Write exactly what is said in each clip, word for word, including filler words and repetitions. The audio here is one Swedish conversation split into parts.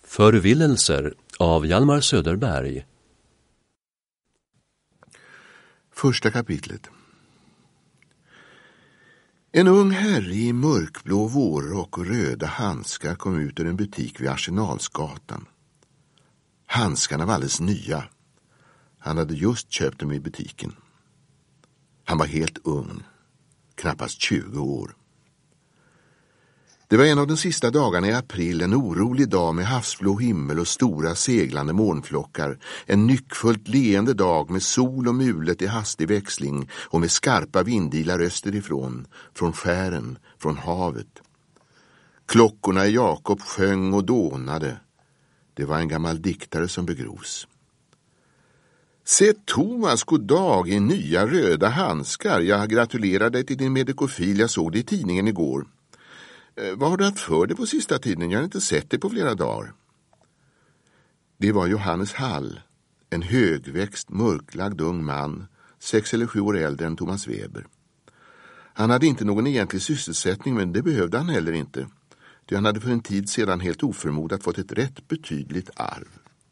Förvillelser av Hjalmar Söderberg. Första kapitlet. En ung herre i mörkblå vårrock och röda handskar kom ut ur en butik vid Arsenalsgatan. Handskarna var alldeles nya. Han hade just köpt dem i butiken. Han var helt ung, knappast tjugo år. Det var en av de sista dagarna i april, en orolig dag med havsblå himmel och stora seglande molnflockar. En nyckfullt leende dag med sol och mulet i hastig växling och med skarpa vindilar österifrån, från skären, från havet. Klockorna i Jakob sjöng och dånade. Det var en gammal diktare som begrovs. Se Thomas, god dag, i nya röda handskar. Jag gratulerar dig till din medikofil, jag såg det i tidningen igår. Vad har du haft för dig på sista tiden? Jag har inte sett dig på flera dagar. Det var Johannes Hall, en högväxt, mörklagd ung man, sex eller sju år äldre än Thomas Weber. Han hade inte någon egentlig sysselsättning, men det behövde han heller inte. Ty han hade för en tid sedan helt oförmodat fått ett rätt betydligt arv.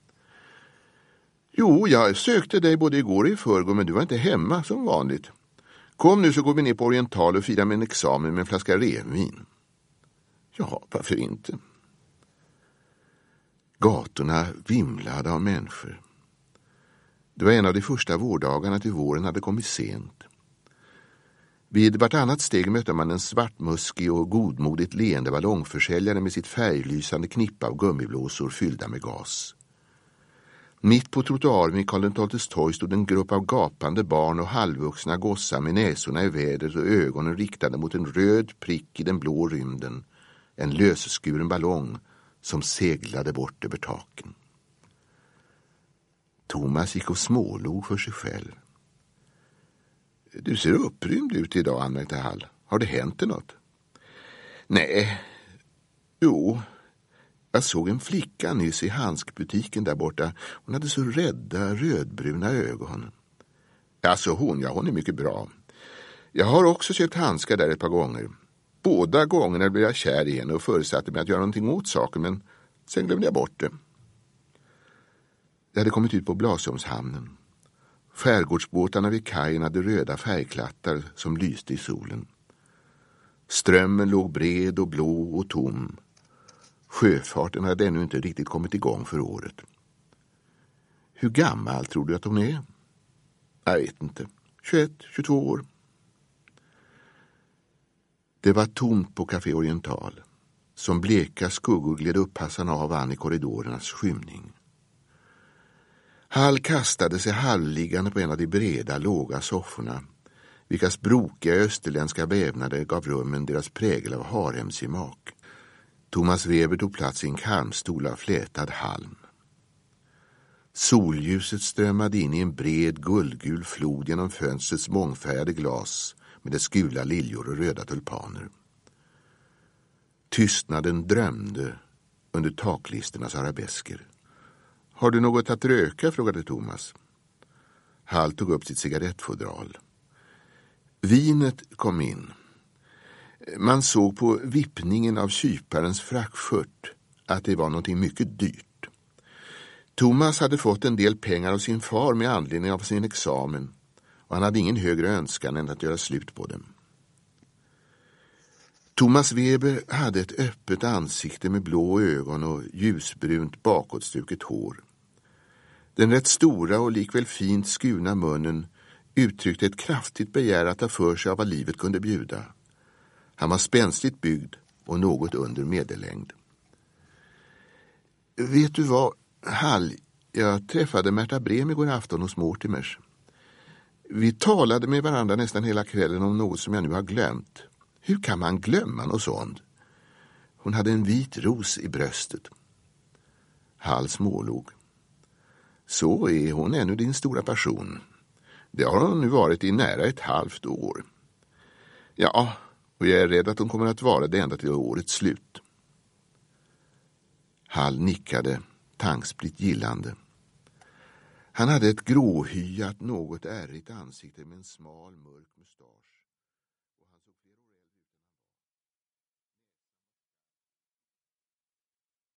Jo, jag sökte dig både igår och i förrgår, men du var inte hemma som vanligt. Kom nu så går vi ner på Oriental och firar med en examen med en flaska revvin. Ja, varför inte? Gatorna vimlade av människor. Det var en av de första vårdagarna till våren hade kommit sent. Vid vartannat steg mötte man en svartmuskig och godmodigt leende ballongförsäljare med sitt färglysande knippa av gummiblåsor fyllda med gas. Mitt på trottoaren i Karl den torg stod en grupp av gapande barn och halvvuxna gossar med näsorna i vädret och ögonen riktade mot en röd prick i den blå rymden. En lösskuren ballong som seglade bort över taken. Thomas gick och smålog för sig själv. Du ser upprymd ut idag, anmärkte Hall. Har det hänt det något? Nej. Jo. Jag såg en flicka nyss i handskbutiken där borta. Hon hade så rädda rödbruna ögon. Alltså hon, ja hon är mycket bra. Jag har också köpt handskar där ett par gånger. Båda gångerna blev jag kär i henne och förutsatte mig att göra någonting åt saken, men sen glömde jag bort det. Jag hade kommit ut på Blasholmshamnen. Skärgårdsbåtarna vid kajen hade röda färgklattar som lyste i solen. Strömmen låg bred och blå och tom. Sjöfarten hade ännu inte riktigt kommit igång för året. Hur gammal tror du att hon är? Jag vet inte. tjugoett, tjugotvå år. Det var tomt på Café Oriental. Som bleka skuggor gled upppassarna av an i korridorernas skymning. Hall kastade sig halvliggande på en av de breda, låga sofforna, vilkas brokiga österländska vävnader gav rummen deras prägel av haremsgemak. Thomas Weber tog plats i en karmstol av flätad halm. Solljuset strömmade in i en bred guldgul flod genom fönstrets mångfärgade glas med dess gula liljor och röda tulpaner. Tystnaden drömde under taklisternas arabesker. Har du något att röka? Frågade Thomas. Hall tog upp sitt cigarettfodral. Vinet kom in. Man såg på vippningen av kyparens frackskört att det var något mycket dyrt. Thomas hade fått en del pengar av sin far med anledning av sin examen och han hade ingen högre önskan än att göra slut på dem. Thomas Weber hade ett öppet ansikte med blå ögon och ljusbrunt bakåtstuket hår. Den rätt stora och likväl fint skurna munnen uttryckte ett kraftigt begär att ta för sig av vad livet kunde bjuda. Han var spänstigt byggd och något under medellängd. Vet du vad, Hall, jag träffade Märta Brem igår afton hos Mortimers. Vi talade med varandra nästan hela kvällen om något som jag nu har glömt. Hur kan man glömma något sånt? Hon hade en vit ros i bröstet. Hall smålog. Så är hon ännu din stora passion. Det har hon nu varit i nära ett halvt år. Ja, och jag är rädd att hon kommer att vara det ända till årets slut. Hall nickade, tanksplitt gillande. Han hade ett gråhyat, något ärligt ansikte med en smal, mörk mustasch.